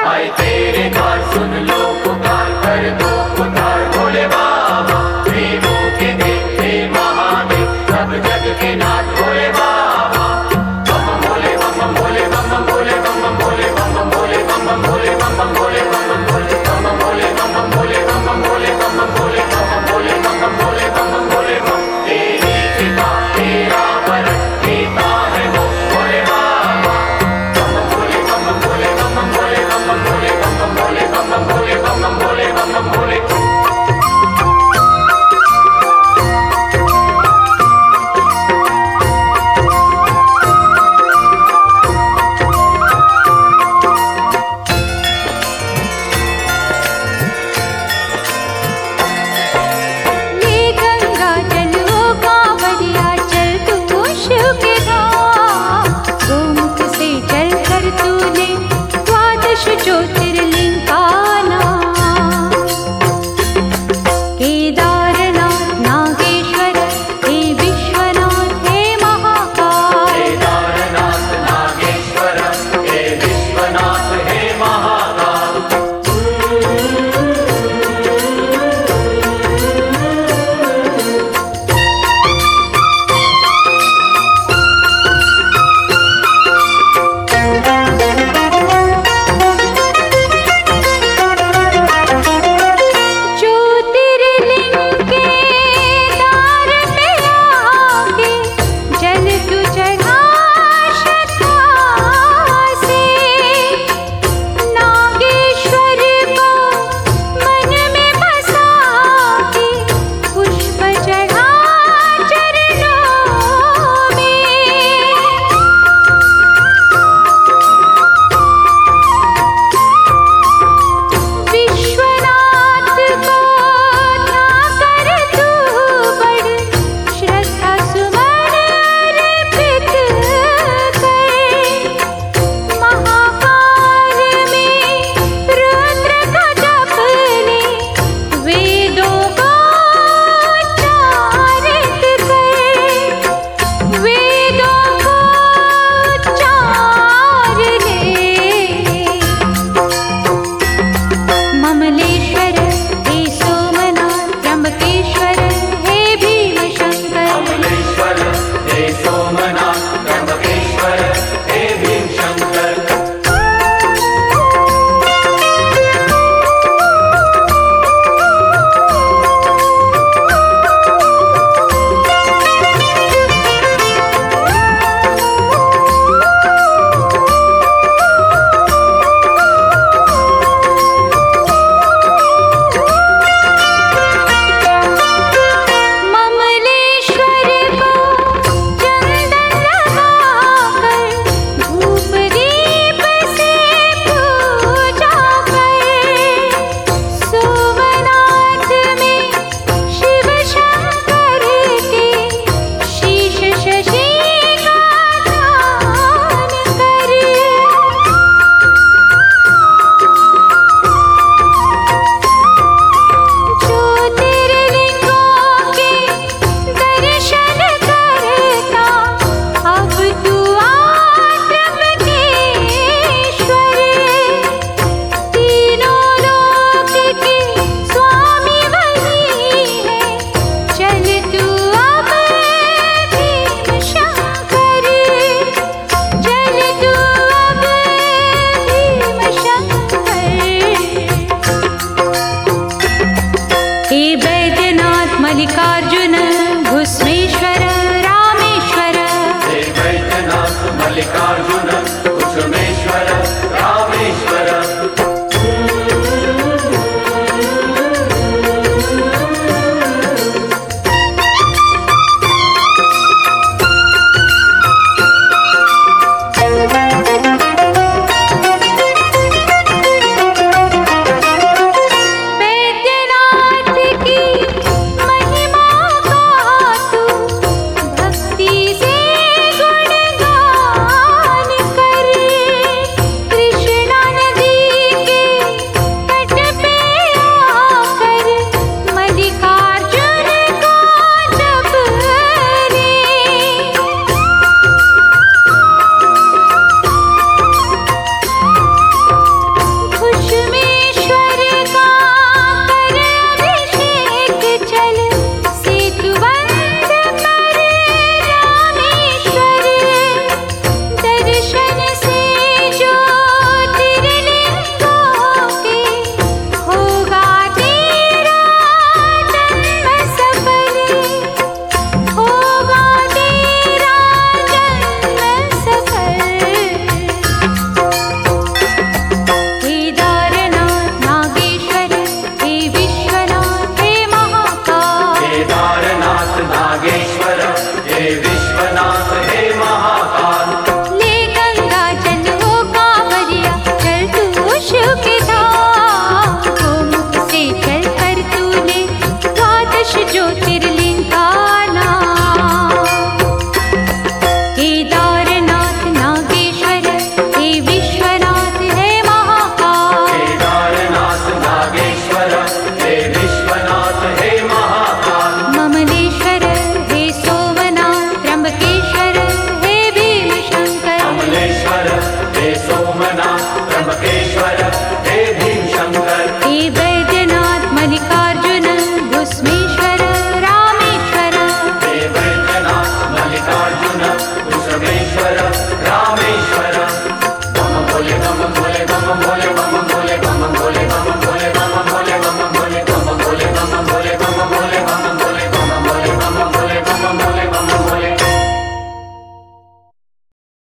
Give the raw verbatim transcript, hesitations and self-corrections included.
आए तेरे द्वार सुन लो पुकार कर दो उद्धार भोले बाबा देवों के देव हे महादेव सब जग के नाथ भोले बाबा बम बम भोले बम बम भोले बम बम भोले बम बम भोले बम बम भोले बम बम भोले बम बम भोले बम बम भोले बम बम भोले बम बम भोले बम बम भोले बम बम भोले बम बम भोले बम बम भोले बम बम भोले बम तेरी कृपा तेरा वरद देता है वो भोले बाबा बम बम भोले बम बम भोले बम बम भोले बम बम भोले बम बम भोले बम बम भोले बम बम भोले बम बम भोले ज्योतिर्लिंग का नाम केदारनाथ नागेश्वर हे विश्वनाथ हे महाकाल केदारनाथ नागेश्वर हे विश्वनाथ हे महाकाल मल्लिकार्जुन भुस्मेश्वर रामेश्वर हे वैद्यनाथ मल्लिकार्जुन भुस्मेश्वर रामेश्वर भक्ति से गुणगान रामेश्वर